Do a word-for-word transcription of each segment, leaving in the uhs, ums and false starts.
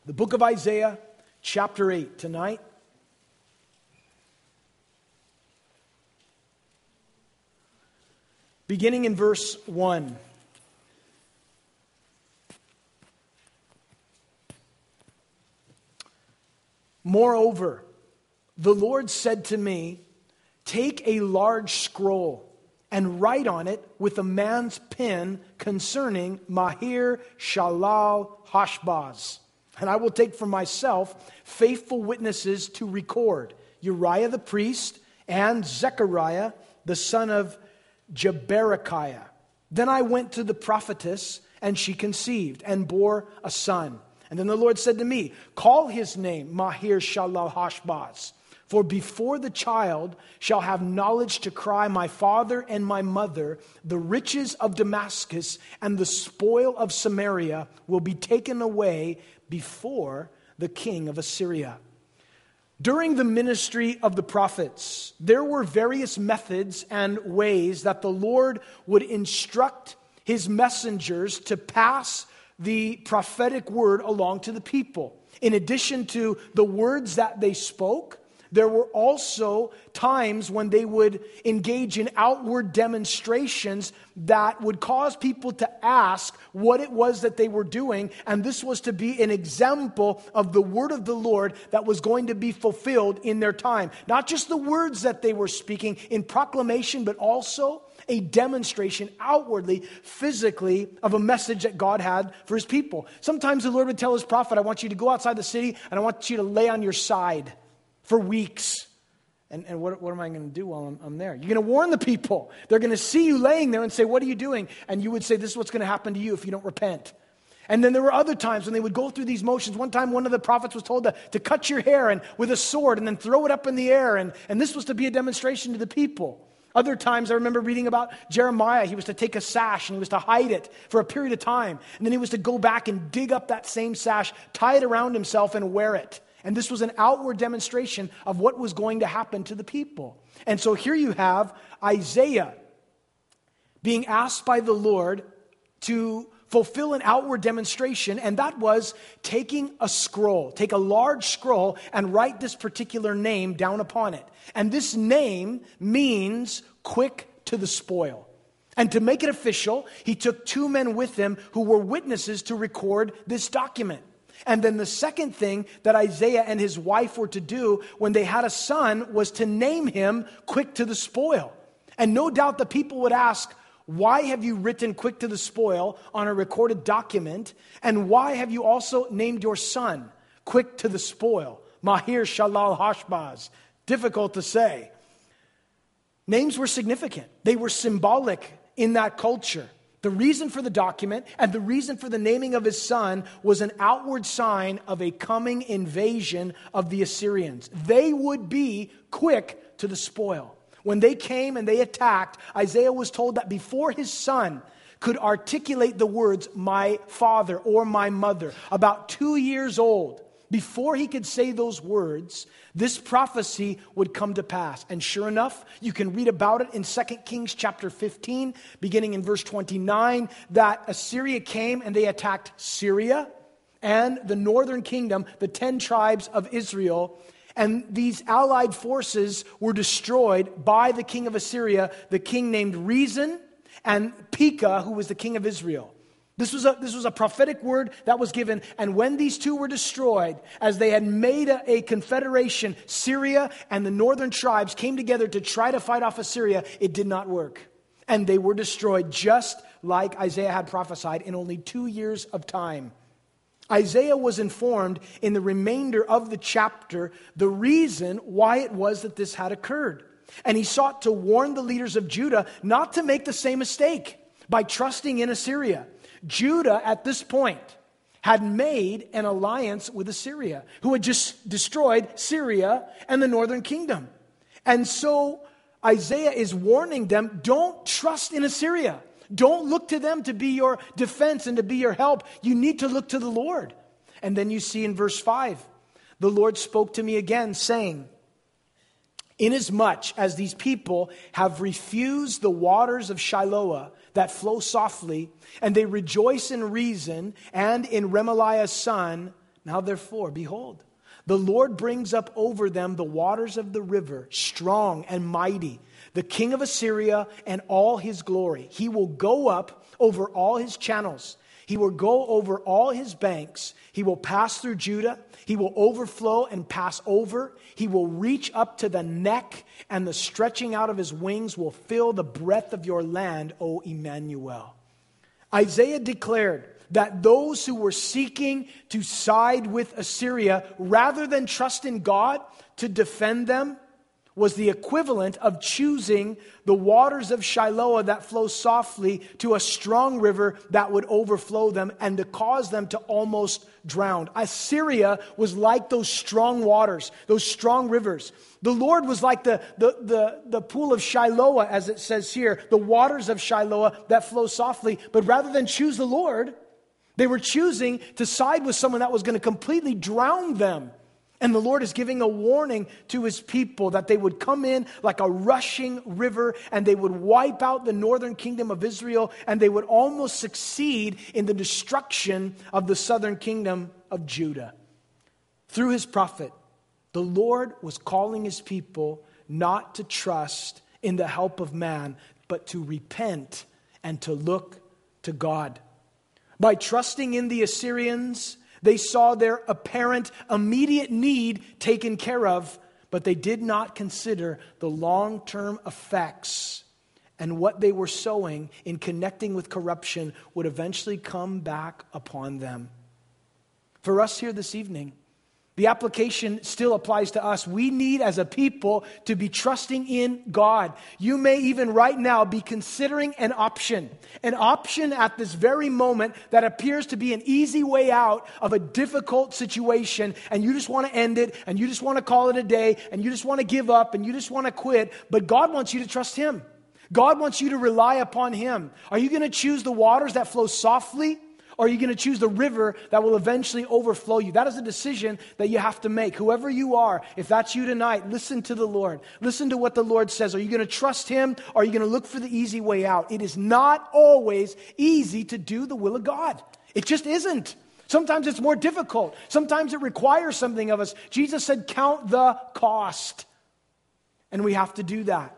The book of Isaiah, chapter eight, tonight. Beginning in verse one. Moreover, the Lord said to me, take a large scroll and write on it with a man's pen concerning Mahir Shalal Hashbaz. And I will take for myself faithful witnesses to record Uriah the priest and Zechariah the son of Jeberechiah. Then I went to the prophetess, and she conceived and bore a son. And then the Lord said to me, call his name Mahir Shalal Hashbaz. For before the child shall have knowledge to cry, my father and my mother, the riches of Damascus and the spoil of Samaria will be taken away before the king of Assyria. During the ministry of the prophets, there were various methods and ways that the Lord would instruct his messengers to pass the prophetic word along to the people. In addition to the words that they spoke, there were also times when they would engage in outward demonstrations that would cause people to ask what it was that they were doing. And this was to be an example of the word of the Lord that was going to be fulfilled in their time. Not just the words that they were speaking in proclamation, but also a demonstration outwardly, physically, of a message that God had for his people. Sometimes the Lord would tell his prophet, I want you to go outside the city and I want you to lay on your side for weeks. And, and what, what am I going to do while I'm, I'm there? You're going to warn the people. They're going to see you laying there and say, what are you doing? And you would say, this is what's going to happen to you if you don't repent. And then there were other times when they would go through these motions. One time, one of the prophets was told to, to cut your hair and with a sword and then throw it up in the air. And, and this was to be a demonstration to the people. Other times, I remember reading about Jeremiah. He was to take a sash and he was to hide it for a period of time. And then he was to go back and dig up that same sash, tie it around himself and wear it. And this was an outward demonstration of what was going to happen to the people. And so here you have Isaiah being asked by the Lord to fulfill an outward demonstration, and that was taking a scroll, take a large scroll and write this particular name down upon it. And this name means quick to the spoil. And to make it official, he took two men with him who were witnesses to record this document. And then the second thing that Isaiah and his wife were to do when they had a son was to name him quick to the spoil. And no doubt the people would ask, why have you written quick to the spoil on a recorded document? And why have you also named your son quick to the spoil? Mahir Shalal Hashbaz. Difficult to say. Names were significant. They were symbolic in that culture. The reason for the document and the reason for the naming of his son was an outward sign of a coming invasion of the Assyrians. They would be quick to the spoil. When they came and they attacked, Isaiah was told that before his son could articulate the words, my father or my mother, about two years old, before he could say those words, this prophecy would come to pass. And sure enough, you can read about it in Second Kings chapter fifteen, beginning in verse twenty-nine, that Assyria came and they attacked Syria and the northern kingdom, the ten tribes of Israel. And these allied forces were destroyed by the king of Assyria, the king named Rezin, and Pekah, who was the king of Israel. This was a, this was a prophetic word that was given. And when these two were destroyed, as they had made a, a confederation, Syria and the northern tribes came together to try to fight off Assyria. It did not work. And they were destroyed just like Isaiah had prophesied in only two years of time. Isaiah was informed in the remainder of the chapter the reason why it was that this had occurred. And he sought to warn the leaders of Judah not to make the same mistake by trusting in Assyria. Judah at this point had made an alliance with Assyria, who had just destroyed Syria and the northern kingdom. And so Isaiah is warning them, don't trust in Assyria. Don't look to them to be your defense and to be your help. You need to look to the Lord. And then you see in verse five, the Lord spoke to me again, saying, inasmuch as these people have refused the waters of Shiloah that flow softly, and they rejoice in Rezin and in Remaliah's son, Now therefore, behold, the Lord brings up over them the waters of the river, strong and mighty, the king of Assyria and all his glory. He will go up over all his channels. He will go over all his banks. He will pass through Judah. He will overflow and pass over. He will reach up to the neck, and the stretching out of his wings will fill the breadth of your land, O Emmanuel. Isaiah declared that those who were seeking to side with Assyria, rather than trust in God to defend them, was the equivalent of choosing the waters of Shiloah that flow softly to a strong river that would overflow them and to cause them to almost drown. Assyria was like those strong waters, those strong rivers. The Lord was like the, the, the, the pool of Shiloah, as it says here, the waters of Shiloah that flow softly. But rather than choose the Lord, they were choosing to side with someone that was going to completely drown them. And the Lord is giving a warning to his people that they would come in like a rushing river and they would wipe out the northern kingdom of Israel, and they would almost succeed in the destruction of the southern kingdom of Judah. Through his prophet, the Lord was calling his people not to trust in the help of man, but to repent and to look to God. By trusting in the Assyrians, they saw their apparent immediate need taken care of, but they did not consider the long-term effects, and what they were sowing in connecting with corruption would eventually come back upon them. For us here this evening, the application still applies to us. We need as a people to be trusting in God. You may even right now be considering an option. An option at this very moment that appears to be an easy way out of a difficult situation, and you just want to end it, and you just want to call it a day, and you just want to give up, and you just want to quit. But God wants you to trust him. God wants you to rely upon him. Are you going to choose the waters that flow softly? Or are you going to choose the river that will eventually overflow you? That is a decision that you have to make. Whoever you are, if that's you tonight, listen to the Lord. Listen to what the Lord says. Are you going to trust him, or are you going to look for the easy way out? It is not always easy to do the will of God. It just isn't. Sometimes it's more difficult. Sometimes it requires something of us. Jesus said, count the cost. And we have to do that.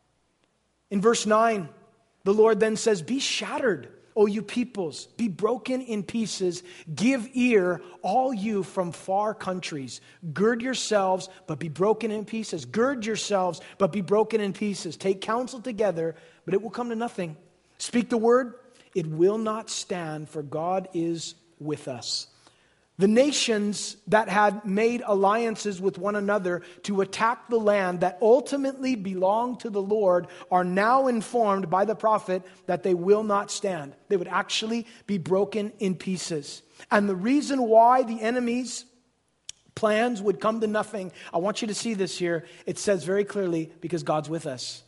In verse nine, the Lord then says, be shattered, O you peoples, be broken in pieces. Give ear, all you from far countries. Gird yourselves, but be broken in pieces. Gird yourselves, but be broken in pieces. Take counsel together, but it will come to nothing. Speak the word, it will not stand, for God is with us. The nations that had made alliances with one another to attack the land that ultimately belonged to the Lord are now informed by the prophet that they will not stand. They would actually be broken in pieces. And the reason why the enemy's plans would come to nothing, I want you to see this here. It says very clearly, because God's with us.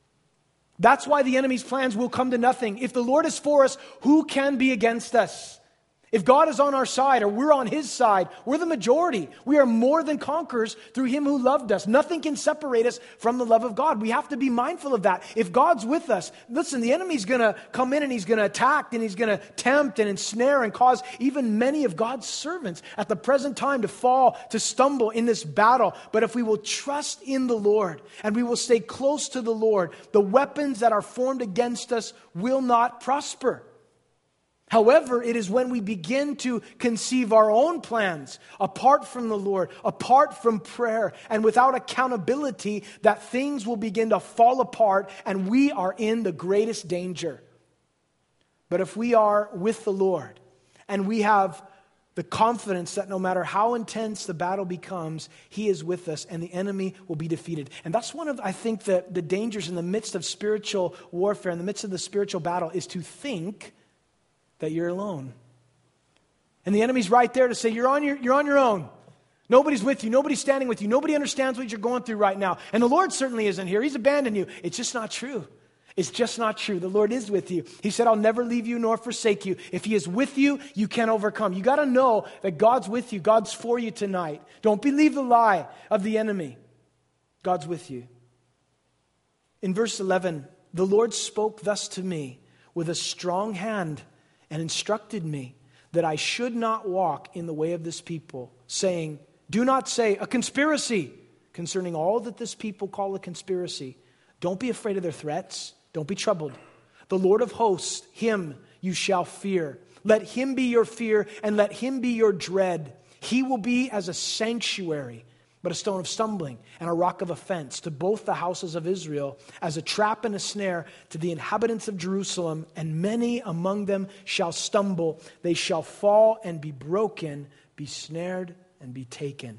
That's why the enemy's plans will come to nothing. If the Lord is for us, who can be against us? If God is on our side, or we're on his side, we're the majority. We are more than conquerors through him who loved us. Nothing can separate us from the love of God. We have to be mindful of that. If God's with us, listen, the enemy's going to come in and he's going to attack and he's going to tempt and ensnare and cause even many of God's servants at the present time to fall, to stumble in this battle. But if we will trust in the Lord and we will stay close to the Lord, the weapons that are formed against us will not prosper. However, it is when we begin to conceive our own plans apart from the Lord, apart from prayer, and without accountability, that things will begin to fall apart and we are in the greatest danger. But if we are with the Lord and we have the confidence that no matter how intense the battle becomes, he is with us and the enemy will be defeated. And that's one of, I think, the, the dangers in the midst of spiritual warfare, in the midst of the spiritual battle, is to think that you're alone. And the enemy's right there to say, you're on your, you're on your own. Nobody's with you. Nobody's standing with you. Nobody understands what you're going through right now. And the Lord certainly isn't here. He's abandoned you. It's just not true. It's just not true. The Lord is with you. He said, I'll never leave you nor forsake you. If he is with you, you can overcome. You got to know that God's with you. God's for you tonight. Don't believe the lie of the enemy. God's with you. In verse eleven, the Lord spoke thus to me with a strong hand and instructed me. that I should not walk in the way of this people, saying, do not say a conspiracy concerning all that this people call a conspiracy. Don't be afraid of their threats. Don't be troubled. The Lord of hosts, him you shall fear. Let him be your fear and let him be your dread. He will be as a sanctuary, but a stone of stumbling and a rock of offense to both the houses of Israel, as a trap and a snare to the inhabitants of Jerusalem, and many among them shall stumble. They shall fall and be broken, be snared and be taken.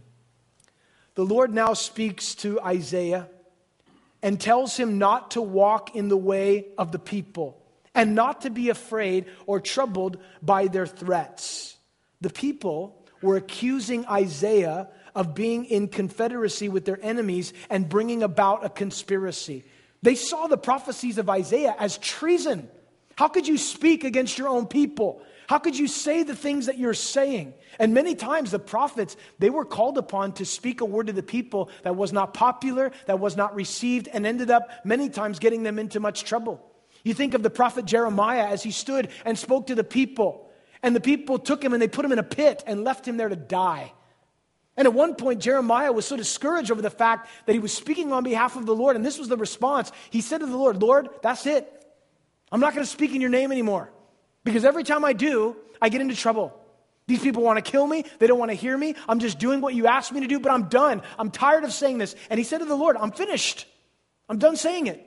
The Lord now speaks to Isaiah and tells him not to walk in the way of the people and not to be afraid or troubled by their threats. The people were accusing Isaiah of being in confederacy with their enemies and bringing about a conspiracy. They saw the prophecies of Isaiah as treason. How could you speak against your own people? How could you say the things that you're saying? And many times the prophets, they were called upon to speak a word to the people that was not popular, that was not received, and ended up many times getting them into much trouble. You think of the prophet Jeremiah as he stood and spoke to the people. And the people took him and they put him in a pit and left him there to die. And at one point, Jeremiah was so discouraged over the fact that he was speaking on behalf of the Lord. And this was the response. He said to the Lord, Lord, that's it. I'm not going to speak in your name anymore. Because every time I do, I get into trouble. These people want to kill me. They don't want to hear me. I'm just doing what you asked me to do, but I'm done. I'm tired of saying this. And he said to the Lord, I'm finished. I'm done saying it.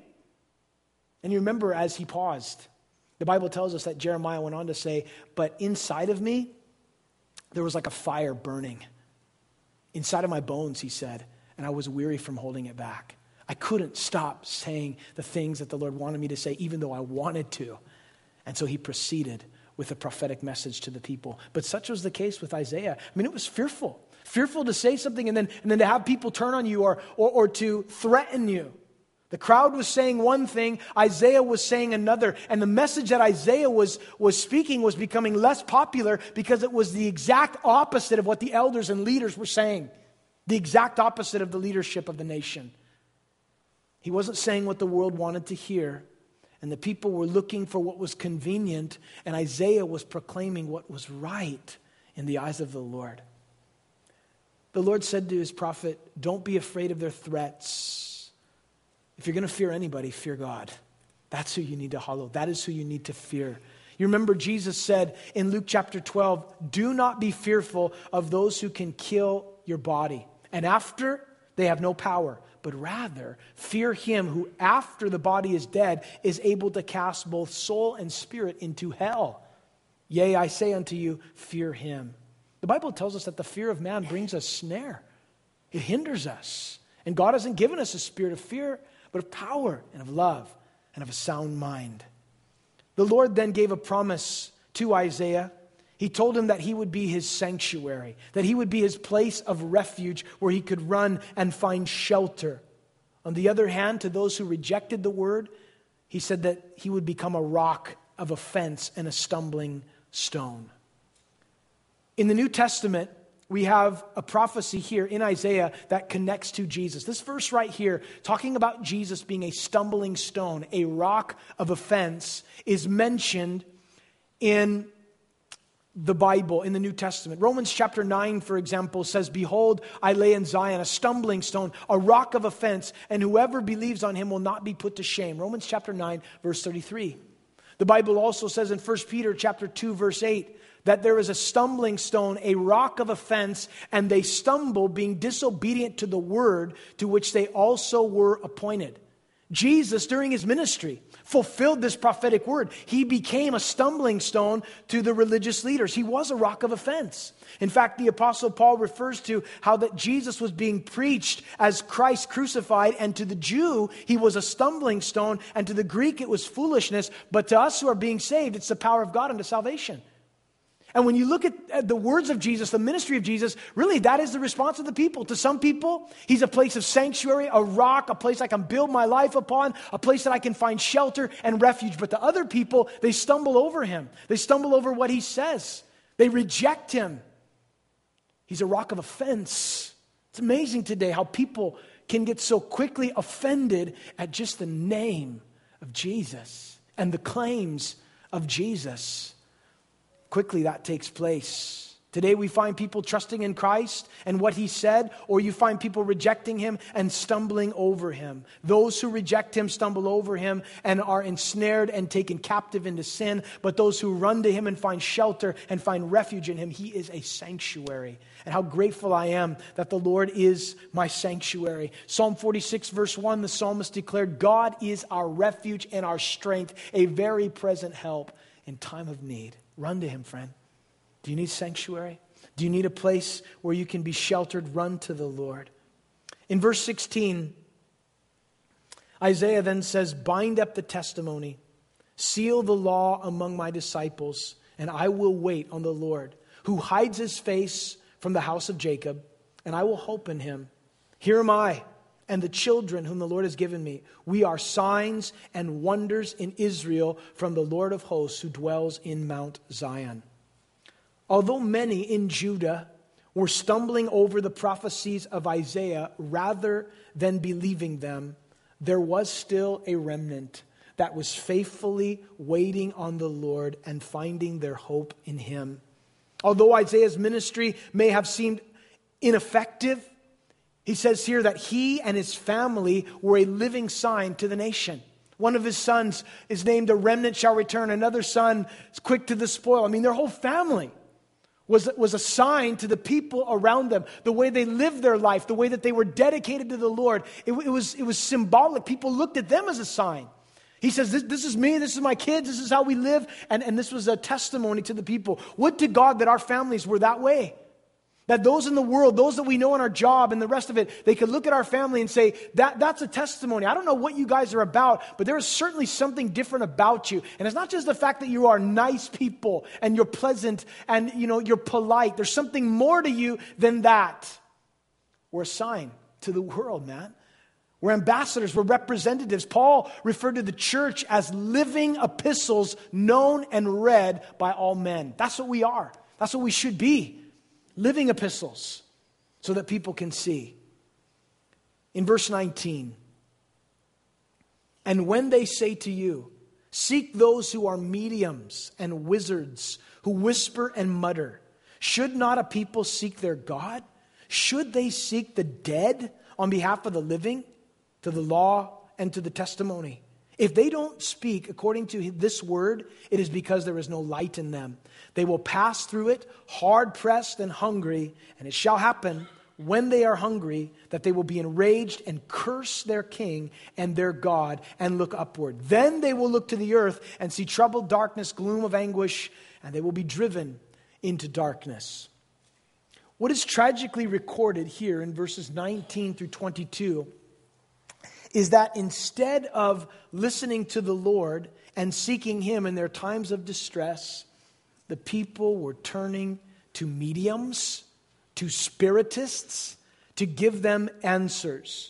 And you remember as he paused, the Bible tells us that Jeremiah went on to say, but inside of me, there was like a fire burning. Inside of my bones, he said, and I was weary from holding it back. I couldn't stop saying the things that the Lord wanted me to say, even though I wanted to. And so he proceeded with a prophetic message to the people. But such was the case with Isaiah. I mean, it was fearful. Fearful to say something and then, and then to have people turn on you or, or, or to threaten you. The crowd was saying one thing, Isaiah was saying another. And the message that Isaiah was, was speaking was becoming less popular because it was the exact opposite of what the elders and leaders were saying. The exact opposite of the leadership of the nation. He wasn't saying what the world wanted to hear. And the people were looking for what was convenient. And Isaiah was proclaiming what was right in the eyes of the Lord. The Lord said to his prophet, don't be afraid of their threats. If you're going to fear anybody, fear God. That's who you need to follow. That is who you need to fear. You remember Jesus said in Luke chapter twelve, do not be fearful of those who can kill your body. And after, they have no power. But rather, fear him who after the body is dead is able to cast both soul and spirit into hell. Yea, I say unto you, fear him. The Bible tells us that the fear of man brings a snare. It hinders us. And God hasn't given us a spirit of fear, but of power and of love and of a sound mind. The Lord then gave a promise to Isaiah. He told him that he would be his sanctuary, that he would be his place of refuge where he could run and find shelter. On the other hand, to those who rejected the word, he said that he would become a rock of offense and a stumbling stone. In the New Testament, we have a prophecy here in Isaiah that connects to Jesus. This verse right here, talking about Jesus being a stumbling stone, a rock of offense, is mentioned in the Bible, in the New Testament. Romans chapter nine, for example, says, behold, I lay in Zion a stumbling stone, a rock of offense, and whoever believes on him will not be put to shame. Romans chapter nine, verse thirty-three. The Bible also says in First Peter chapter two, verse eight, that there is a stumbling stone, a rock of offense, and they stumble being disobedient to the word to which they also were appointed. Jesus, during his ministry, fulfilled this prophetic word. He became a stumbling stone to the religious leaders. He was a rock of offense. In fact, the Apostle Paul refers to how that Jesus was being preached as Christ crucified, and to the Jew, he was a stumbling stone, and to the Greek, it was foolishness, but to us who are being saved, it's the power of God unto salvation. And when you look at the words of Jesus, the ministry of Jesus, really that is the response of the people. To some people, he's a place of sanctuary, a rock, a place I can build my life upon, a place that I can find shelter and refuge. But to other people, they stumble over him. They stumble over what he says. They reject him. He's a rock of offense. It's amazing today how people can get so quickly offended at just the name of Jesus and the claims of Jesus. quickly that takes place. Today we find people trusting in Christ and what he said, or you find people rejecting him and stumbling over him. Those who reject him stumble over him and are ensnared and taken captive into sin. But those who run to him and find shelter and find refuge in him, he is a sanctuary. And how grateful I am that the Lord is my sanctuary. Psalm forty-six verse one, the psalmist declared, God is our refuge and our strength, a very present help in time of need. Run to him, friend. Do you need sanctuary? Do you need a place where you can be sheltered? Run to the Lord. In verse sixteen, Isaiah then says, bind up the testimony, seal the law among my disciples, and I will wait on the Lord, who hides his face from the house of Jacob, and I will hope in him. Here am I and the children whom the Lord has given me. We are signs and wonders in Israel from the Lord of hosts who dwells in Mount Zion. Although many in Judah were stumbling over the prophecies of Isaiah rather than believing them, there was still a remnant that was faithfully waiting on the Lord and finding their hope in him. Although Isaiah's ministry may have seemed ineffective, he says here that he and his family were a living sign to the nation. One of his sons is named a remnant shall return. Another son is quick to the spoil. I mean, their whole family was, was a sign to the people around them. The way they lived their life, the way that they were dedicated to the Lord. It, it, was, it was symbolic. People looked at them as a sign. He says, this, this is me, this is my kids, this is how we live. And, and this was a testimony to the people. Would to God that our families were that way. That those in the world, those that we know in our job and the rest of it, they could look at our family and say, that, that's a testimony. I don't know what you guys are about, but there is certainly something different about you. And it's not just the fact that you are nice people and you're pleasant and you know you're polite. There's something more to you than that. We're a sign to the world, man. We're ambassadors, we're representatives. Paul referred to the church as living epistles known and read by all men. That's what we are. That's what we should be. Living epistles so that people can see. In verse nineteen, and when they say to you, seek those who are mediums and wizards who whisper and mutter, should not a people seek their God? Should they seek the dead on behalf of the living, to the law and to the testimony? If they don't speak according to this word, it is because there is no light in them. They will pass through it, hard-pressed and hungry, and it shall happen when they are hungry that they will be enraged and curse their king and their God and look upward. Then they will look to the earth and see troubled darkness, gloom of anguish, and they will be driven into darkness. What is tragically recorded here in verses nineteen through twenty-two is that instead of listening to the Lord and seeking him in their times of distress, the people were turning to mediums, to spiritists, to give them answers.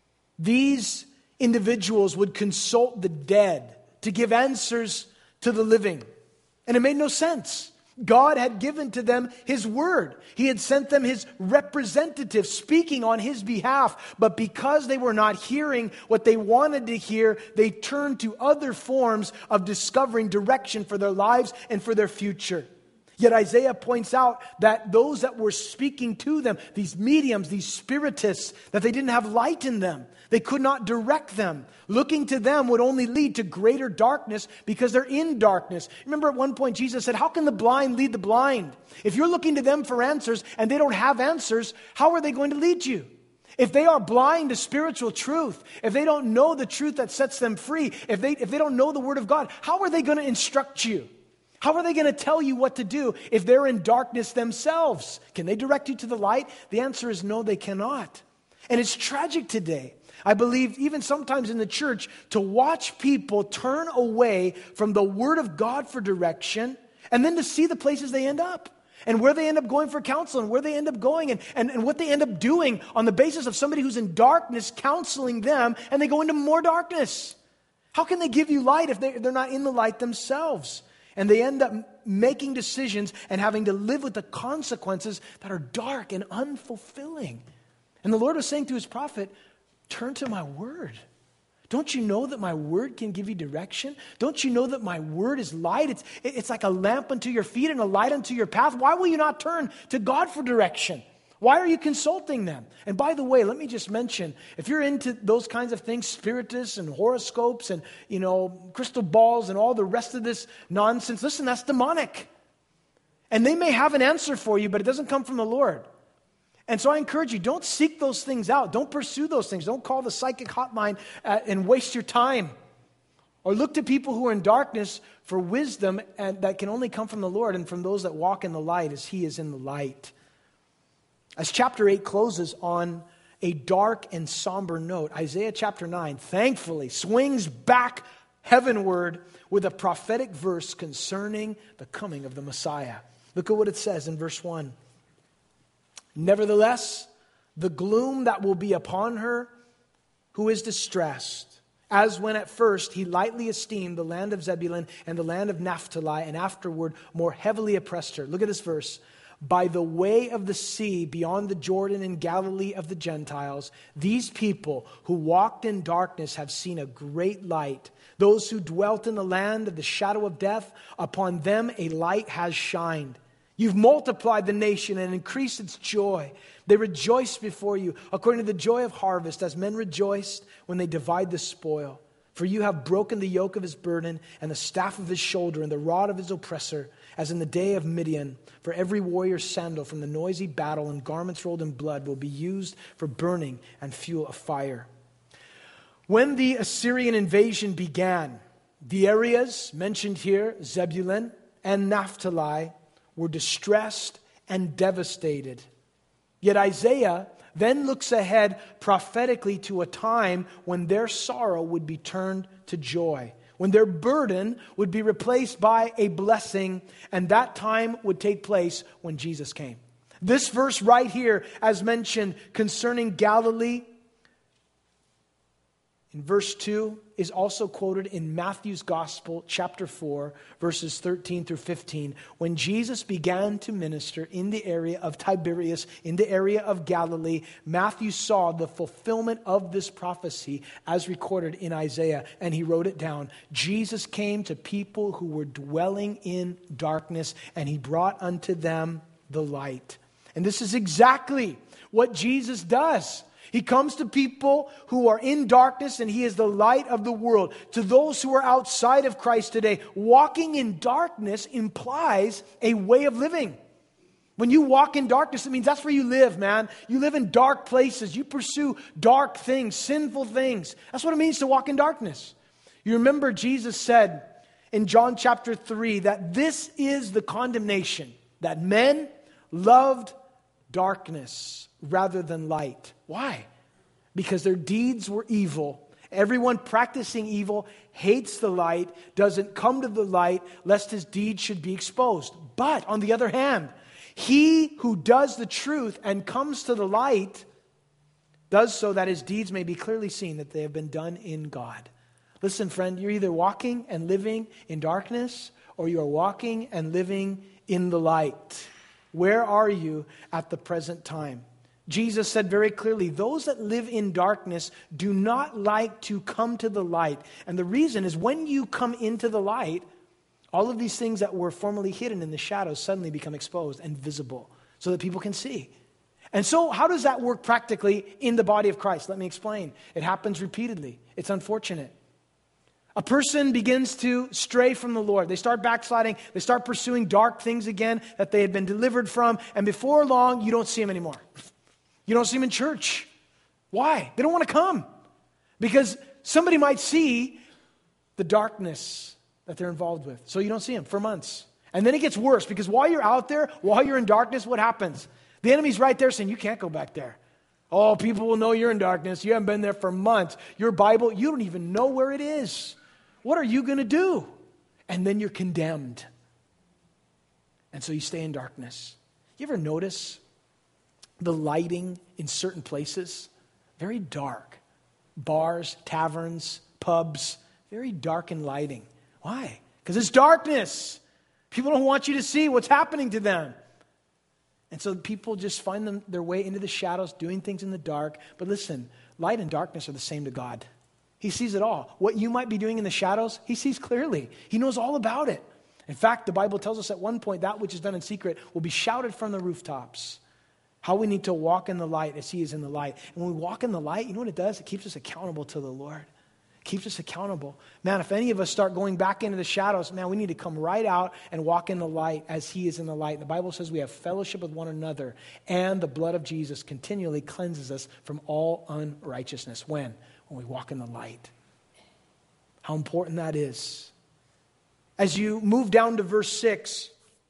These individuals would consult the dead to give answers to the living. And it made no sense. God had given to them his word. He had sent them his representative speaking on his behalf. But because they were not hearing what they wanted to hear, they turned to other forms of discovering direction for their lives and for their future. Yet Isaiah points out that those that were speaking to them, these mediums, these spiritists, that they didn't have light in them. They could not direct them. Looking to them would only lead to greater darkness because they're in darkness. Remember at one point Jesus said, how can the blind lead the blind? If you're looking to them for answers and they don't have answers, how are they going to lead you? If they are blind to spiritual truth, if they don't know the truth that sets them free, if they, if they don't know the Word of God, how are they going to instruct you? How are they going to tell you what to do if they're in darkness themselves? Can they direct you to the light? The answer is no, they cannot. And it's tragic today. I believe even sometimes in the church to watch people turn away from the Word of God for direction and then to see the places they end up and where they end up going for counsel and where they end up going and, and, and what they end up doing on the basis of somebody who's in darkness counseling them and they go into more darkness. How can they give you light if they, they're not in the light themselves? And they end up making decisions and having to live with the consequences that are dark and unfulfilling. And the Lord was saying to his prophet, turn to my word. Don't you know that my word can give you direction? Don't you know that my word is light? It's, it's like a lamp unto your feet and a light unto your path. Why will you not turn to God for direction? Why are you consulting them? And by the way, let me just mention, if you're into those kinds of things, spiritists and horoscopes and, you know, crystal balls and all the rest of this nonsense, listen, that's demonic. And they may have an answer for you, but it doesn't come from the Lord. And so I encourage you, don't seek those things out. Don't pursue those things. Don't call the psychic hotline uh, and waste your time. Or look to people who are in darkness for wisdom and that can only come from the Lord and from those that walk in the light as He is in the light. As chapter eight closes on a dark and somber note, Isaiah chapter nine, thankfully, swings back heavenward with a prophetic verse concerning the coming of the Messiah. Look at what it says in verse one. Nevertheless, the gloom that will be upon her who is distressed, as when at first he lightly esteemed the land of Zebulun and the land of Naphtali, and afterward more heavily oppressed her. Look at this verse. By the way of the sea beyond the Jordan in Galilee of the Gentiles, these people who walked in darkness have seen a great light. Those who dwelt in the land of the shadow of death, upon them a light has shined. You've multiplied the nation and increased its joy. They rejoice before you, according to the joy of harvest, as men rejoiced when they divide the spoil. For you have broken the yoke of his burden and the staff of his shoulder and the rod of his oppressor, as in the day of Midian. For every warrior's sandal from the noisy battle and garments rolled in blood will be used for burning and fuel of fire. When the Assyrian invasion began, the areas mentioned here, Zebulun and Naphtali, were distressed and devastated. Yet Isaiah then looks ahead prophetically to a time when their sorrow would be turned to joy, when their burden would be replaced by a blessing, and that time would take place when Jesus came. This verse right here, as mentioned concerning Galilee, in verse two, is also quoted in Matthew's Gospel, chapter four, verses thirteen through fifteen. When Jesus began to minister in the area of Tiberias, in the area of Galilee, Matthew saw the fulfillment of this prophecy as recorded in Isaiah, and he wrote it down. Jesus came to people who were dwelling in darkness, and he brought unto them the light. And this is exactly what Jesus does. He comes to people who are in darkness, and he is the light of the world. To those who are outside of Christ today, walking in darkness implies a way of living. When you walk in darkness, it means that's where you live, man. You live in dark places. You pursue dark things, sinful things. That's what it means to walk in darkness. You remember Jesus said in John chapter three that this is the condemnation, that men loved darkness rather than light. Why? Because their deeds were evil. Everyone practicing evil hates the light, doesn't come to the light, lest his deeds should be exposed. But on the other hand, he who does the truth and comes to the light does so that his deeds may be clearly seen that they have been done in God. Listen, friend, you're either walking and living in darkness, or you are walking and living in the light. Where are you at the present time? Jesus said very clearly, those that live in darkness do not like to come to the light. And the reason is when you come into the light, all of these things that were formerly hidden in the shadows suddenly become exposed and visible so that people can see. And so how does that work practically in the body of Christ? Let me explain. It happens repeatedly. It's unfortunate. A person begins to stray from the Lord. They start backsliding. They start pursuing dark things again that they had been delivered from. And before long, you don't see them anymore. You don't see them in church. Why? They don't want to come. Because somebody might see the darkness that they're involved with. So you don't see them for months. And then it gets worse because while you're out there, while you're in darkness, what happens? The enemy's right there saying, you can't go back there. Oh, people will know you're in darkness. You haven't been there for months. Your Bible, you don't even know where it is. What are you going to do? And then you're condemned. And so you stay in darkness. You ever notice the lighting in certain places? Very dark. Bars, taverns, pubs, very dark in lighting. Why? Because it's darkness. People don't want you to see what's happening to them. And so people just find them, their way into the shadows, doing things in the dark. But listen, light and darkness are the same to God. He sees it all. What you might be doing in the shadows, he sees clearly. He knows all about it. In fact, the Bible tells us at one point that which is done in secret will be shouted from the rooftops. How we need to walk in the light as he is in the light. And when we walk in the light, you know what it does? It keeps us accountable to the Lord. It keeps us accountable. Man, if any of us start going back into the shadows, man, we need to come right out and walk in the light as he is in the light. The Bible says we have fellowship with one another, and the blood of Jesus continually cleanses us from all unrighteousness. When? When we walk in the light. How important that is. As you move down to verse six,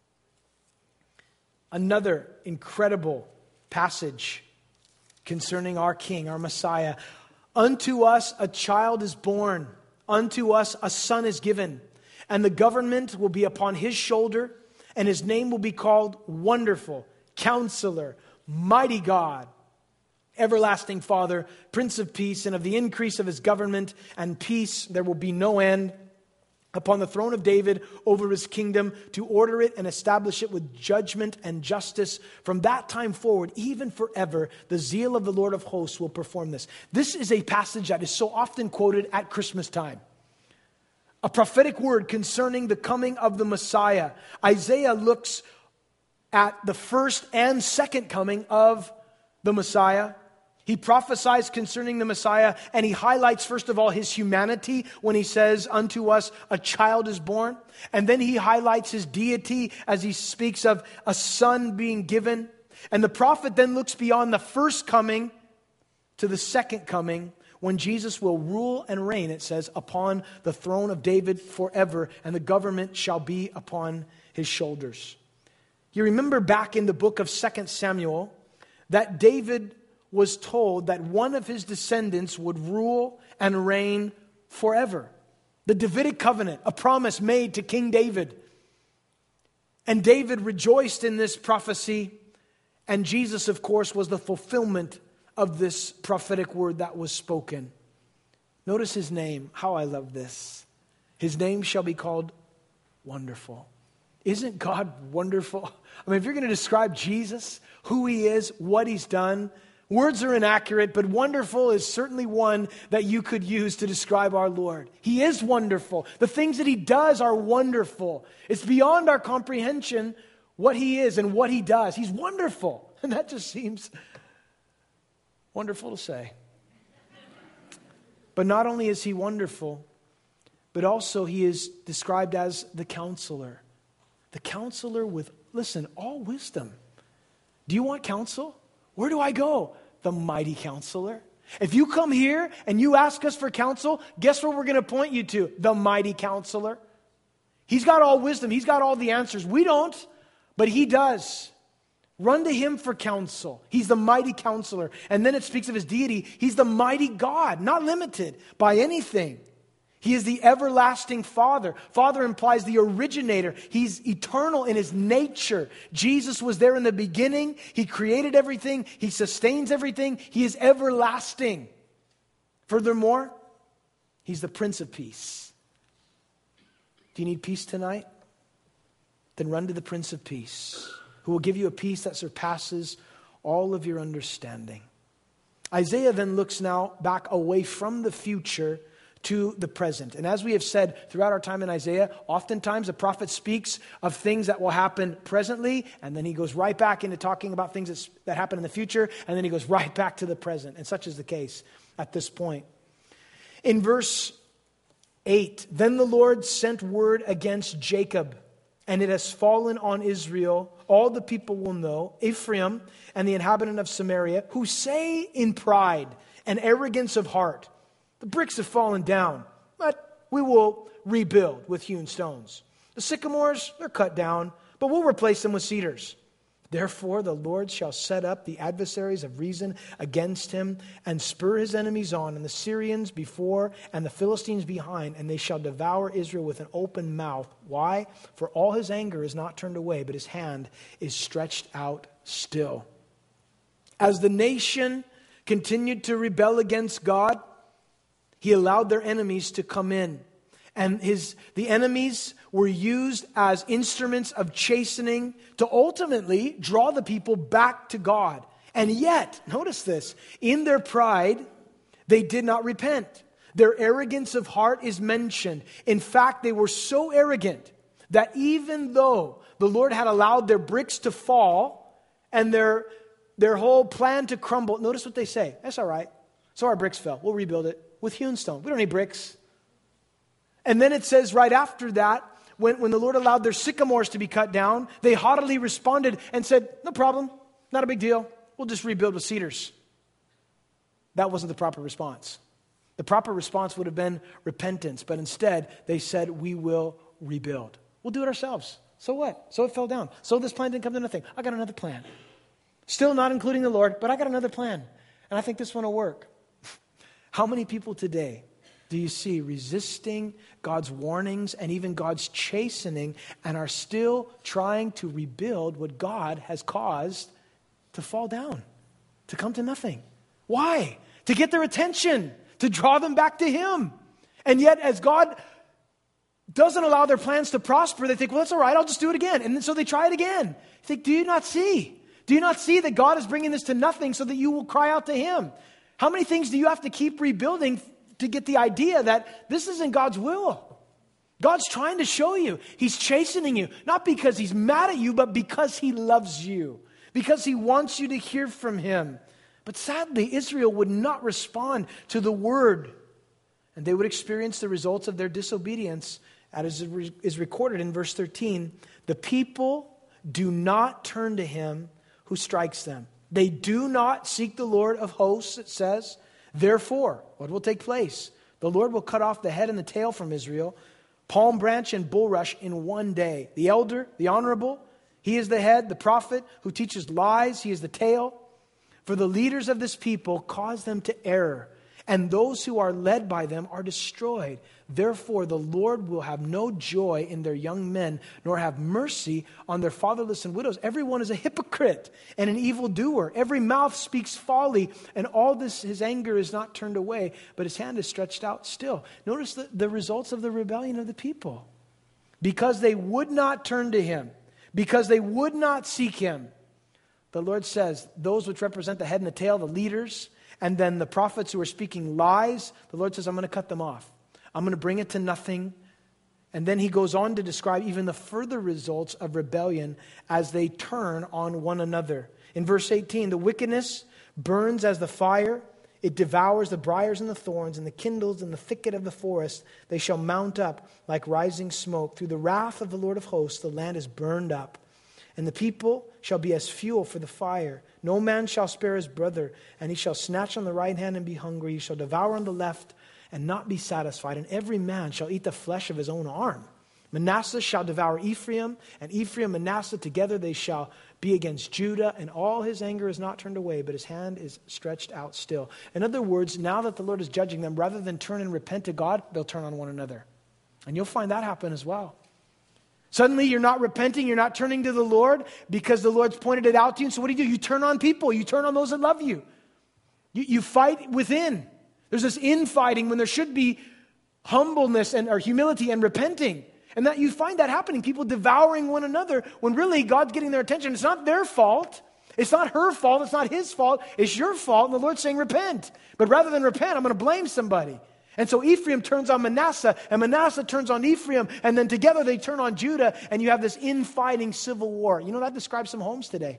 another incredible passage concerning our King, our Messiah. Unto us a child is born, unto us a son is given, and the government will be upon his shoulder, and his name will be called Wonderful, Counselor, Mighty God, Everlasting Father, Prince of Peace, and of the increase of his government and peace there will be no end upon the throne of David over his kingdom, to order it and establish it with judgment and justice. From that time forward, even forever, the zeal of the Lord of hosts will perform this. This is a passage that is so often quoted at Christmas time. A prophetic word concerning the coming of the Messiah. Isaiah looks at the first and second coming of the Messiah. He prophesies concerning the Messiah, and he highlights, first of all, his humanity when he says, unto us a child is born. And then he highlights his deity as he speaks of a son being given. And the prophet then looks beyond the first coming to the second coming, when Jesus will rule and reign, it says, upon the throne of David forever, and the government shall be upon his shoulders. You remember back in the book of Second Samuel that David was told that one of his descendants would rule and reign forever. The Davidic covenant, a promise made to King David. And David rejoiced in this prophecy, and Jesus, of course, was the fulfillment of this prophetic word that was spoken. Notice his name. How I love this. His name shall be called Wonderful. Isn't God wonderful? I mean, if you're going to describe Jesus, who he is, what he's done, words are inaccurate, but wonderful is certainly one that you could use to describe our Lord. He is wonderful. The things that he does are wonderful. It's beyond our comprehension what he is and what he does. He's wonderful. And that just seems wonderful to say. But not only is he wonderful, but also he is described as the counselor. The counselor with, listen, all wisdom. Do you want counsel? Where do I go? The mighty counselor. If you come here and you ask us for counsel, guess where we're going to point you to? The mighty counselor. He's got all wisdom. He's got all the answers. We don't, but he does. Run to him for counsel. He's the mighty counselor. And then it speaks of his deity. He's the mighty God, not limited by anything. He is the everlasting Father. Father implies the originator. He's eternal in his nature. Jesus was there in the beginning. He created everything. He sustains everything. He is everlasting. Furthermore, he's the Prince of Peace. Do you need peace tonight? Then run to the Prince of Peace, who will give you a peace that surpasses all of your understanding. Isaiah then looks now back away from the future to the present. And as we have said throughout our time in Isaiah, oftentimes the prophet speaks of things that will happen presently, and then he goes right back into talking about things that, that happen in the future, and then he goes right back to the present. And such is the case at this point. In verse eight, then the Lord sent word against Jacob, and it has fallen on Israel. All the people will know, Ephraim and the inhabitant of Samaria, who say in pride and arrogance of heart, the bricks have fallen down, but we will rebuild with hewn stones. The sycamores, they're cut down, but we'll replace them with cedars. Therefore, the Lord shall set up the adversaries of reason against him and spur his enemies on, and the Syrians before and the Philistines behind, and they shall devour Israel with an open mouth. Why? For all his anger is not turned away, but his hand is stretched out still. As the nation continued to rebel against God, he allowed their enemies to come in. And his the enemies were used as instruments of chastening to ultimately draw the people back to God. And yet, notice this, in their pride, they did not repent. Their arrogance of heart is mentioned. In fact, they were so arrogant that even though the Lord had allowed their bricks to fall and their, their whole plan to crumble, notice what they say. That's all right. So our bricks fell. We'll rebuild it with hewn stone. We don't need bricks. And then it says right after that, when, when the Lord allowed their sycamores to be cut down, they haughtily responded and said, no problem, not a big deal. We'll just rebuild with cedars. That wasn't the proper response. The proper response would have been repentance, but instead they said, we will rebuild. We'll do it ourselves. So what? So it fell down. So this plan didn't come to nothing. I got another plan. Still not including the Lord, but I got another plan. And I think this one will work. How many people today do you see resisting God's warnings and even God's chastening and are still trying to rebuild what God has caused to fall down, to come to nothing? Why? To get their attention, to draw them back to Him. And yet as God doesn't allow their plans to prosper, they think, well, that's all right, I'll just do it again. And so they try it again. You think, do you not see? Do you not see that God is bringing this to nothing so that you will cry out to Him? How many things do you have to keep rebuilding to get the idea that this isn't God's will? God's trying to show you. He's chastening you, not because He's mad at you, but because He loves you, because He wants you to hear from Him. But sadly, Israel would not respond to the word, and they would experience the results of their disobedience, as is recorded in verse thirteen. The people do not turn to Him who strikes them. They do not seek the Lord of hosts, it says. Therefore, what will take place? The Lord will cut off the head and the tail from Israel, palm branch and bulrush in one day. The elder, the honorable, he is the head. The prophet who teaches lies, he is the tail. For the leaders of this people cause them to err, and those who are led by them are destroyed. Therefore, the Lord will have no joy in their young men, nor have mercy on their fatherless and widows. Everyone is a hypocrite and an evildoer. Every mouth speaks folly, and all this, his anger is not turned away, but his hand is stretched out still. Notice the, the results of the rebellion of the people. Because they would not turn to Him, because they would not seek Him, the Lord says, those which represent the head and the tail, the leaders, and then the prophets who are speaking lies, the Lord says, I'm going to cut them off. I'm going to bring it to nothing. And then He goes on to describe even the further results of rebellion as they turn on one another. In verse eighteen, the wickedness burns as the fire. It devours the briars and the thorns and the kindles in the thicket of the forest. They shall mount up like rising smoke. Through the wrath of the Lord of hosts, the land is burned up. And the people shall be as fuel for the fire. No man shall spare his brother, and he shall snatch on the right hand and be hungry. He shall devour on the left and not be satisfied. And every man shall eat the flesh of his own arm. Manasseh shall devour Ephraim, and Ephraim and Manasseh together they shall be against Judah. And all his anger is not turned away, but his hand is stretched out still. In other words, now that the Lord is judging them, rather than turn and repent to God, they'll turn on one another. And you'll find that happen as well. Suddenly you're not repenting, you're not turning to the Lord because the Lord's pointed it out to you. And so what do you do? You turn on people. You turn on those that love you. You, you fight within. There's this infighting when there should be humbleness and or humility and repenting. And that you find that happening. People devouring one another when really God's getting their attention. It's not their fault. It's not her fault. It's not his fault. It's your fault. And the Lord's saying repent. But rather than repent, I'm going to blame somebody. And so Ephraim turns on Manasseh, and Manasseh turns on Ephraim, and then together they turn on Judah, and you have this infighting civil war. You know, that describes some homes today.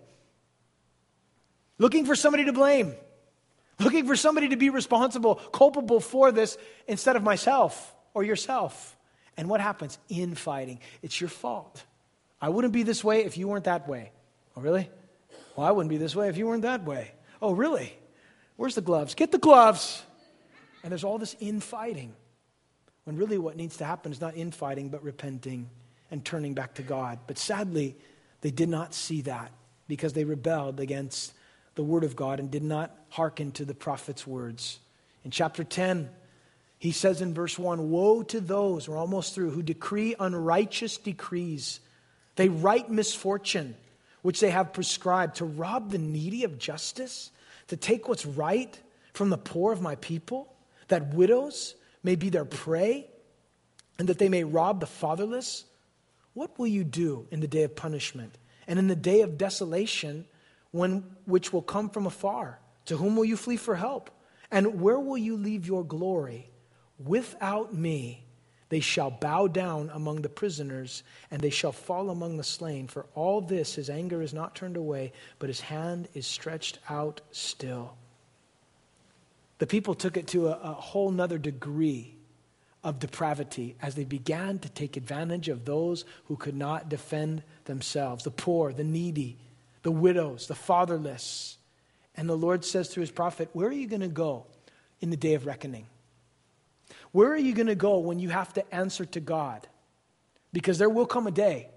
Looking for somebody to blame. Looking for somebody to be responsible, culpable for this, instead of myself or yourself. And what happens? Infighting. It's your fault. I wouldn't be this way if you weren't that way. Oh, really? Well, I wouldn't be this way if you weren't that way. Oh, really? Where's the gloves? Get the gloves. And there's all this infighting, when really what needs to happen is not infighting, but repenting and turning back to God. But sadly, they did not see that because they rebelled against the word of God and did not hearken to the prophet's words. In chapter ten, he says in verse one, woe to those, we're almost through, who decree unrighteous decrees. They write misfortune, which they have prescribed, to rob the needy of justice, to take what's right from the poor of my people, that widows may be their prey, and that they may rob the fatherless. What will you do in the day of punishment, and in the day of desolation, when which will come from afar? To whom will you flee for help? And where will you leave your glory? without me, they shall bow down among the prisoners, and they shall fall among the slain. For all this, his anger is not turned away, but his hand is stretched out still. The people took it to a, a whole nother degree of depravity as they began to take advantage of those who could not defend themselves, the poor, the needy, the widows, the fatherless. And the Lord says through his prophet, where are you going to go in the day of reckoning? Where are you going to go when you have to answer to God? Because there will come a day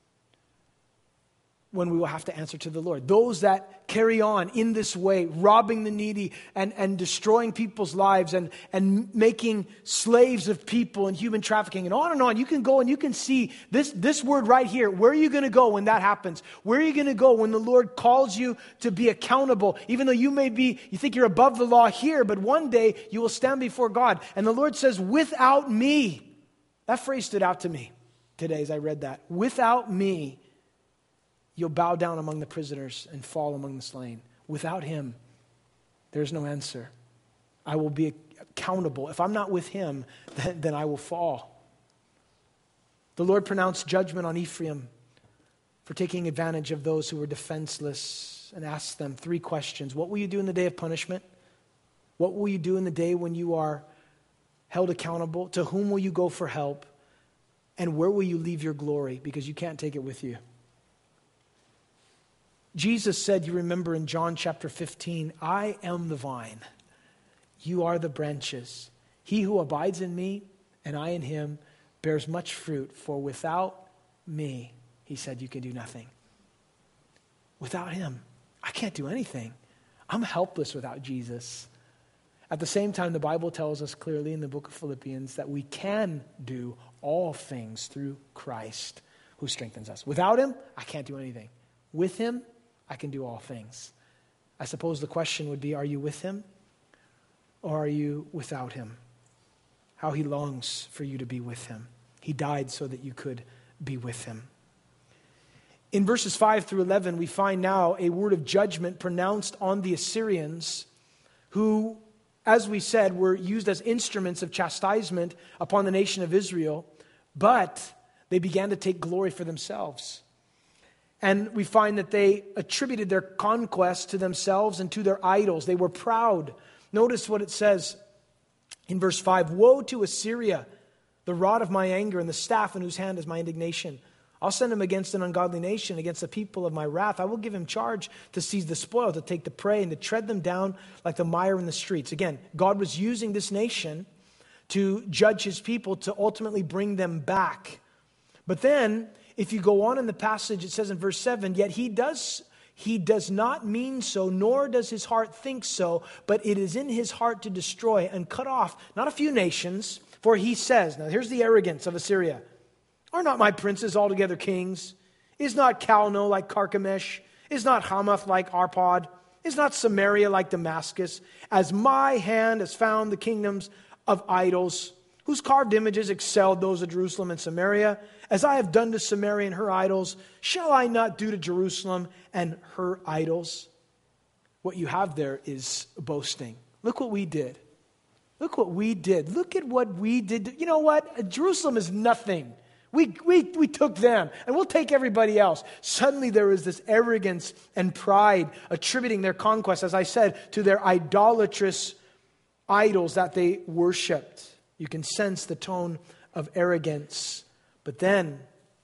when we will have to answer to the Lord. Those that carry on in this way, robbing the needy and, and destroying people's lives and, and making slaves of people and human trafficking and on and on. You can go and you can see this, this word right here. Where are you going to go when that happens? Where are you going to go when the Lord calls you to be accountable? Even though you may be, you think you're above the law here, but one day you will stand before God. And the Lord says, without me. That phrase stood out to me today as I read that. Without me, you'll bow down among the prisoners and fall among the slain. Without him, there's no answer. I will be accountable. If I'm not with him, then, then I will fall. The Lord pronounced judgment on Ephraim for taking advantage of those who were defenseless and asked them three questions. What will you do in the day of punishment? What will you do in the day when you are held accountable? To whom will you go for help? And where will you leave your glory? Because you can't take it with you. Jesus said, you remember in John chapter fifteen, I am the vine, you are the branches. He who abides in me and I in him bears much fruit, for without me, he said, you can do nothing. Without him, I can't do anything. I'm helpless without Jesus. At the same time, the Bible tells us clearly in the book of Philippians that we can do all things through Christ who strengthens us. Without him, I can't do anything. With him, I can do all things. I suppose the question would be, are you with him or are you without him? How he longs for you to be with him. He died so that you could be with him. In verses five through eleven, we find now a word of judgment pronounced on the Assyrians who, as we said, were used as instruments of chastisement upon the nation of Israel, but they began to take glory for themselves. And we find that they attributed their conquest to themselves and to their idols. They were proud. Notice what it says in verse five. Woe to Assyria, the rod of my anger and the staff in whose hand is my indignation. I'll send him against an ungodly nation, against the people of my wrath. I will give him charge to seize the spoil, to take the prey, and to tread them down like the mire in the streets. Again, God was using this nation to judge his people, to ultimately bring them back. But then, if you go on in the passage, it says in verse seven, yet he does, he does not mean so, nor does his heart think so, but it is in his heart to destroy and cut off, not a few nations, for he says, now here's the arrogance of Assyria, are not my princes altogether kings? Is not Calno like Carchemish? Is not Hamath like Arpad? Is not Samaria like Damascus? As my hand has found the kingdoms of idols, whose carved images excelled those of Jerusalem and Samaria, as I have done to Samaria and her idols, shall I not do to Jerusalem and her idols? What you have there is boasting. Look what we did. Look what we did. Look at what we did. You know what? Jerusalem is nothing. We, we, we took them, and we'll take everybody else. Suddenly there is this arrogance and pride attributing their conquest, as I said, to their idolatrous idols that they worshipped. You can sense the tone of arrogance. But then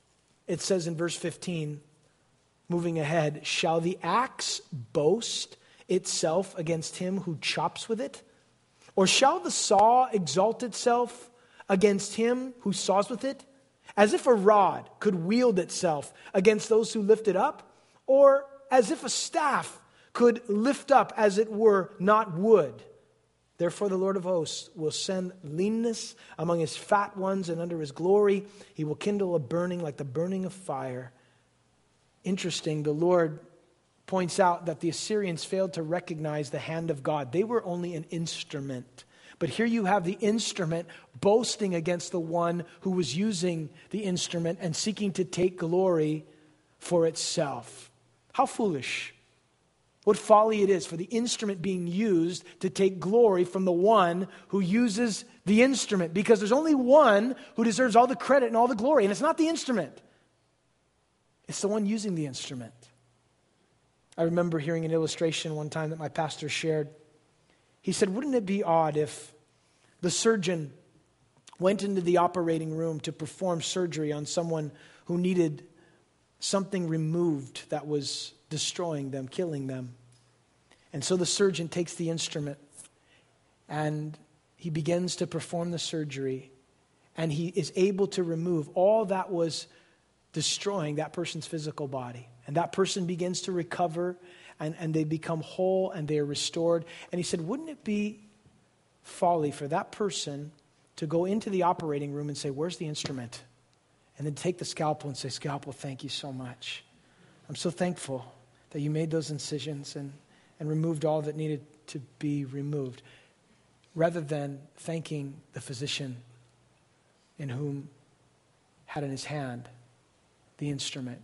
it says in verse fifteen, moving ahead, shall the axe boast itself against him who chops with it? Or shall the saw exalt itself against him who saws with it? As if a rod could wield itself against those who lift it up? Or as if a staff could lift up, as it were, not wood? Therefore the Lord of hosts will send leanness among his fat ones, and under his glory he will kindle a burning like the burning of fire. Interesting, the Lord points out that the Assyrians failed to recognize the hand of God. They were only an instrument. But here you have the instrument boasting against the one who was using the instrument and seeking to take glory for itself. How foolish. What folly it is for the instrument being used to take glory from the one who uses the instrument. Because there's only one who deserves all the credit and all the glory. And it's not the instrument. It's the one using the instrument. I remember hearing an illustration one time that my pastor shared. He said, wouldn't it be odd if the surgeon went into the operating room to perform surgery on someone who needed something removed that was destroying them, killing them. And so the surgeon takes the instrument and he begins to perform the surgery, and he is able to remove all that was destroying that person's physical body. And that person begins to recover, and, and they become whole and they are restored. And he said, wouldn't it be folly for that person to go into the operating room and say, where's the instrument? And then take the scalpel and say, scalpel, thank you so much. I'm so thankful that you made those incisions and, and removed all that needed to be removed, rather than thanking the physician in whom had in his hand the instrument.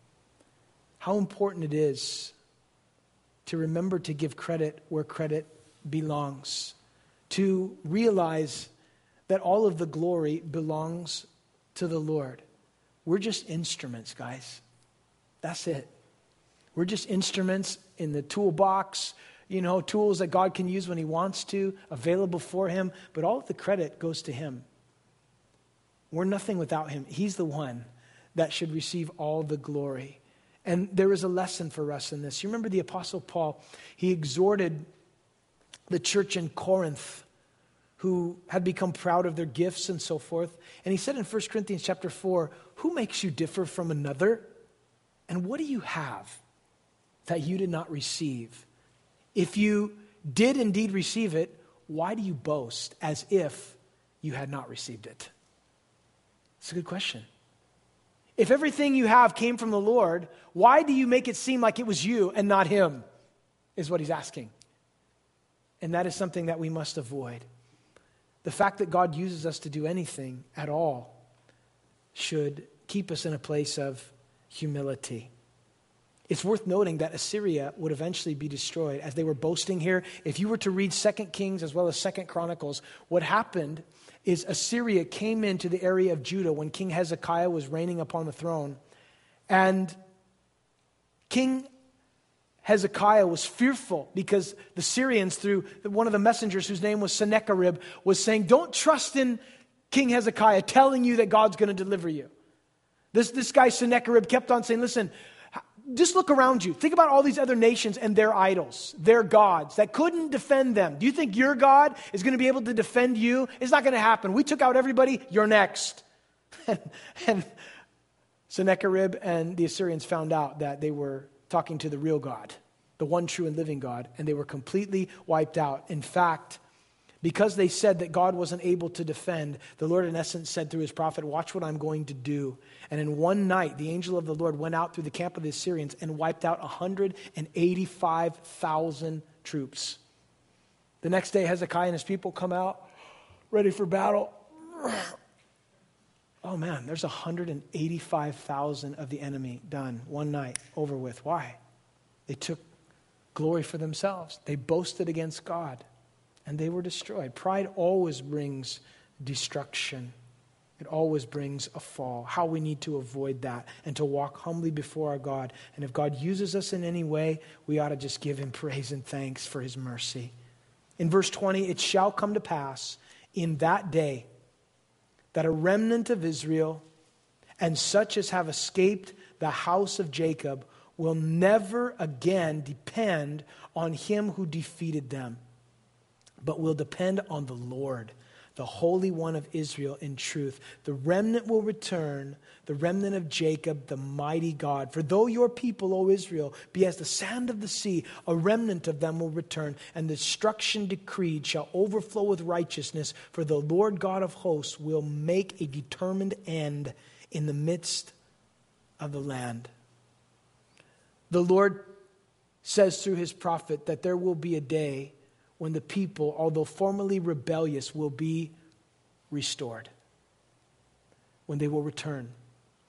How important it is to remember to give credit where credit belongs, to realize that all of the glory belongs to the Lord. We're just instruments, guys. That's it. We're just instruments in the toolbox, you know, tools that God can use when he wants to, available for him, but all of the credit goes to him. We're nothing without him. He's the one that should receive all the glory. And there is a lesson for us in this. You remember the Apostle Paul, he exhorted the church in Corinth who had become proud of their gifts and so forth. And he said in First Corinthians chapter four, who makes you differ from another? And what do you have that you did not receive? If you did indeed receive it, why do you boast as if you had not received it? It's a good question. If everything you have came from the Lord, why do you make it seem like it was you and not him? Is what he's asking. And that is something that we must avoid. The fact that God uses us to do anything at all should keep us in a place of humility. It's worth noting that Assyria would eventually be destroyed as they were boasting here. If you were to read Second Kings as well as Second Chronicles, what happened is Assyria came into the area of Judah when King Hezekiah was reigning upon the throne. And King Hezekiah was fearful because the Syrians, through one of the messengers whose name was Sennacherib, was saying, don't trust in King Hezekiah telling you that God's going to deliver you. This, this guy Sennacherib kept on saying, listen, just look around you. Think about all these other nations and their idols, their gods that couldn't defend them. Do you think your God is going to be able to defend you? It's not going to happen. We took out everybody. You're next. and, and Sennacherib and the Assyrians found out that they were talking to the real God, the one true and living God, and they were completely wiped out. In fact, because they said that God wasn't able to defend, the Lord in essence said through his prophet, watch what I'm going to do. And in one night, the angel of the Lord went out through the camp of the Assyrians and wiped out one hundred eighty-five thousand troops. The next day, Hezekiah and his people come out, ready for battle. Oh man, there's one hundred eighty-five thousand of the enemy done one night, over with. Why? They took glory for themselves. They boasted against God. And they were destroyed. Pride always brings destruction. It always brings a fall. How we need to avoid that and to walk humbly before our God. And if God uses us in any way, we ought to just give him praise and thanks for his mercy. In verse twenty, it shall come to pass in that day that a remnant of Israel and such as have escaped the house of Jacob will never again depend on him who defeated them, but will depend on the Lord, the Holy One of Israel in truth. The remnant will return, the remnant of Jacob, the mighty God. For though your people, O Israel, be as the sand of the sea, a remnant of them will return, and the destruction decreed shall overflow with righteousness, for the Lord God of hosts will make a determined end in the midst of the land. The Lord says through his prophet that there will be a day when the people, although formerly rebellious, will be restored. When they will return.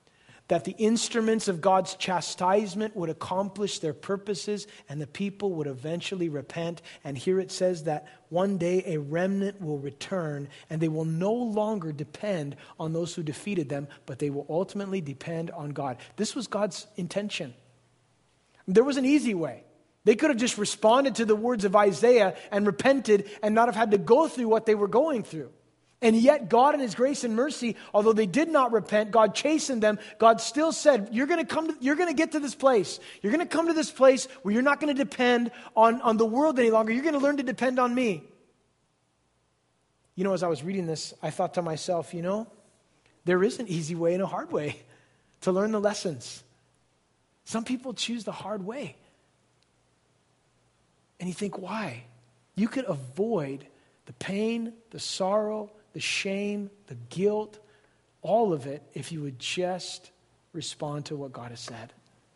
that the instruments of God's chastisement would accomplish their purposes and the people would eventually repent. And here it says that one day a remnant will return and they will no longer depend on those who defeated them, but they will ultimately depend on God. This was God's intention. There was an easy way. They could have just responded to the words of Isaiah and repented and not have had to go through what they were going through. And yet God in his grace and mercy, although they did not repent, God chastened them. God still said, you're going to come to, you're going to get to this place. You're going to come to this place where you're not going to depend on, on the world any longer. You're going to learn to depend on me. You know, as I was reading this, I thought to myself, you know, there is an easy way and a hard way to learn the lessons. Some people choose the hard way. And you think, why? You could avoid the pain, the sorrow, the shame, the guilt, all of it, if you would just respond to what God has said.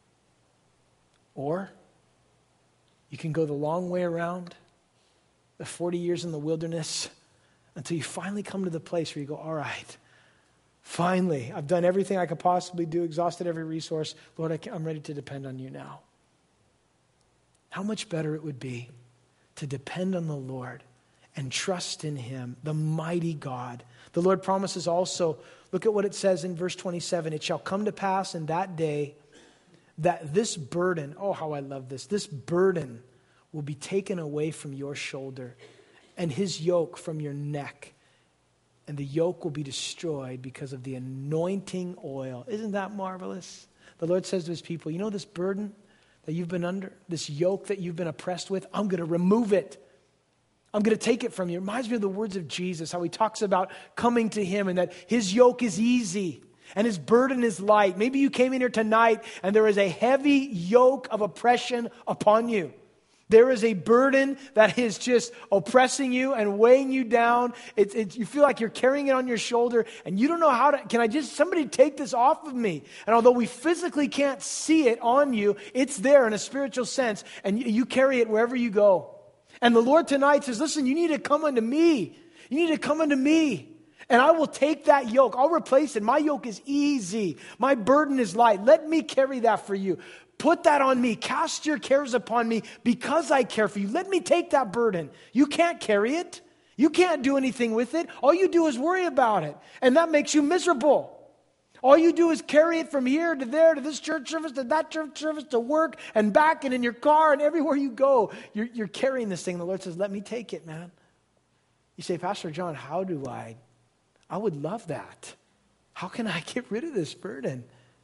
Or you can go the long way around, the forty years in the wilderness, until you finally come to the place where you go, all right, finally, I've done everything I could possibly do, exhausted every resource. Lord, I can, I'm ready to depend on you now. How much better it would be to depend on the Lord and trust in him, the mighty God. The Lord promises also, look at what it says in verse twenty-seven, it shall come to pass in that day that this burden, oh how I love this, this burden will be taken away from your shoulder and his yoke from your neck. And the yoke will be destroyed because of the anointing oil. Isn't that marvelous? The Lord says to his people, you know this burden that you've been under, this yoke that you've been oppressed with, I'm going to remove it. I'm going to take it from you. It reminds me of the words of Jesus, how he talks about coming to him and that his yoke is easy and his burden is light. Maybe you came in here tonight and there is a heavy yoke of oppression upon you. There is a burden that is just oppressing you and weighing you down. It's, it's, you feel like you're carrying it on your shoulder and you don't know how to, can I just, somebody take this off of me? And although we physically can't see it on you, it's there in a spiritual sense and you, you carry it wherever you go. And the Lord tonight says, listen, you need to come unto me. You need to come unto me. And I will take that yoke. I'll replace it. My yoke is easy. My burden is light. Let me carry that for you. Put that on me. Cast your cares upon me because I care for you. Let me take that burden. You can't carry it. You can't do anything with it. All you do is worry about it. And that makes you miserable. All you do is carry it from here to there, to this church service, to that church service, to work and back and in your car and everywhere you go. You're, you're carrying this thing. The Lord says, let me take it, man. You say, Pastor John, how do I? I would love that. How can I get rid of this burden?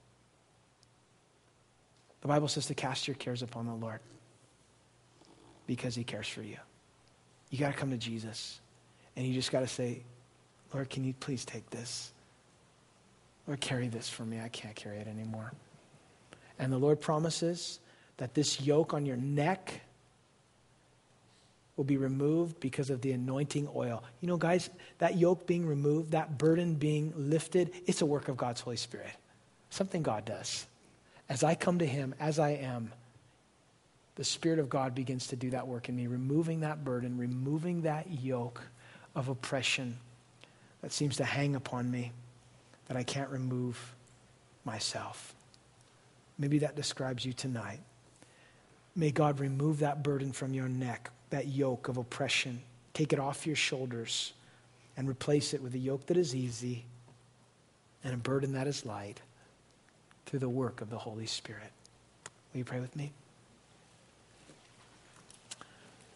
The Bible says to cast your cares upon the Lord because he cares for you. You got to come to Jesus and you just got to say, Lord, can you please take this? Lord, carry this for me. I can't carry it anymore. And the Lord promises that this yoke on your neck will be removed because of the anointing oil. You know, guys, that yoke being removed, that burden being lifted, it's a work of God's Holy Spirit. Something God does. As I come to him, as I am, the Spirit of God begins to do that work in me, removing that burden, removing that yoke of oppression that seems to hang upon me, that I can't remove myself. Maybe that describes you tonight. May God remove that burden from your neck, that yoke of oppression. Take it off your shoulders and replace it with a yoke that is easy and a burden that is light through the work of the Holy Spirit. Will you pray with me?